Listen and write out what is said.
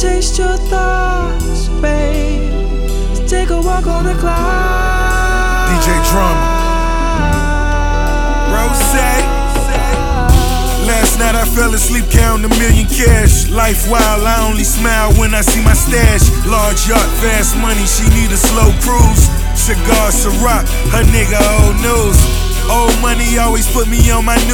chased your thoughts, babe. Let's take a walk on the cloud. DJ Drama, Rose. Last night I fell asleep counting $1 million cash. Life wild, I only smile when I see my stash. Large yacht, fast money, she need a slow cruise. Cigar, Ciroc, her nigga old news. Old money always put me on my news.